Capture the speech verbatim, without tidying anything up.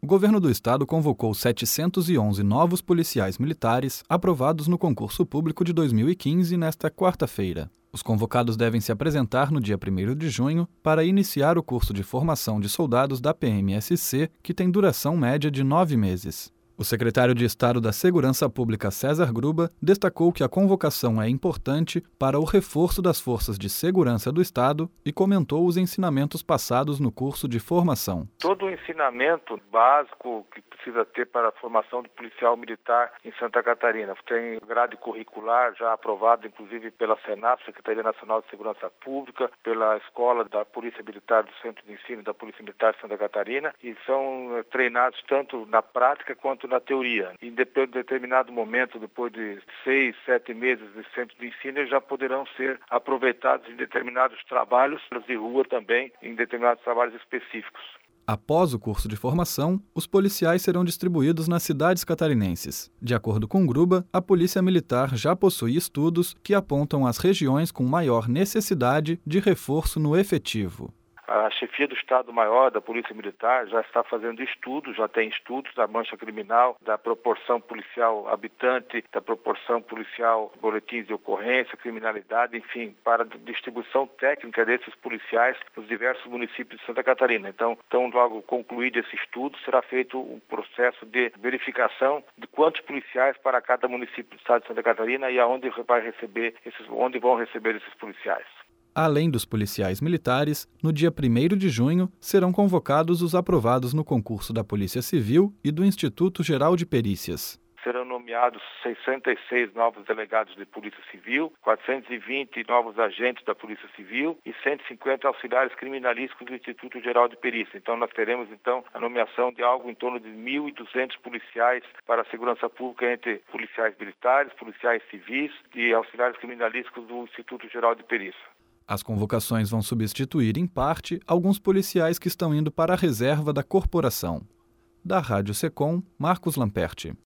O governo do estado convocou setecentos e onze novos policiais militares aprovados no concurso público de dois mil e quinze nesta quarta-feira. Os convocados devem se apresentar no dia primeiro de junho para iniciar o curso de formação de soldados da P M S C, que tem duração média de nove meses. O secretário de Estado da Segurança Pública, César Gruba, destacou que a convocação é importante para o reforço das forças de segurança do Estado e comentou os ensinamentos passados no curso de formação. Todo o ensinamento básico que precisa ter para a formação do policial militar em Santa Catarina. Tem grade curricular já aprovado, inclusive pela Senap, Secretaria Nacional de Segurança Pública, pela Escola da Polícia Militar do Centro de Ensino da Polícia Militar de Santa Catarina, e são treinados tanto na prática quanto na teoria. E depois de determinado momento, depois de seis, sete meses de centro de ensino, eles já poderão ser aproveitados em determinados trabalhos de rua também, em determinados trabalhos específicos. Após o curso de formação, os policiais serão distribuídos nas cidades catarinenses. De acordo com Gruba, a Polícia Militar já possui estudos que apontam as regiões com maior necessidade de reforço no efetivo. A chefia do Estado-Maior da Polícia Militar já está fazendo estudos, já tem estudos da mancha criminal, da proporção policial habitante, da proporção policial boletins de ocorrência, criminalidade, enfim, para a distribuição técnica desses policiais nos diversos municípios de Santa Catarina. Então, tão logo concluído esse estudo, será feito um processo de verificação de quantos policiais para cada município do Estado de Santa Catarina e aonde vai receber esses, onde vão receber esses policiais. Além dos policiais militares, no dia primeiro de junho serão convocados os aprovados no concurso da Polícia Civil e do Instituto Geral de Perícias. Serão nomeados sessenta e seis novos delegados de Polícia Civil, quatrocentos e vinte novos agentes da Polícia Civil e cento e cinquenta auxiliares criminalísticos do Instituto Geral de Perícia. Então nós teremos então a nomeação de algo em torno de mil e duzentos policiais para a segurança pública, entre policiais militares, policiais civis e auxiliares criminalísticos do Instituto Geral de Perícia. As convocações vão substituir, em parte, alguns policiais que estão indo para a reserva da corporação. Da Rádio Secom, Marcos Lamperti.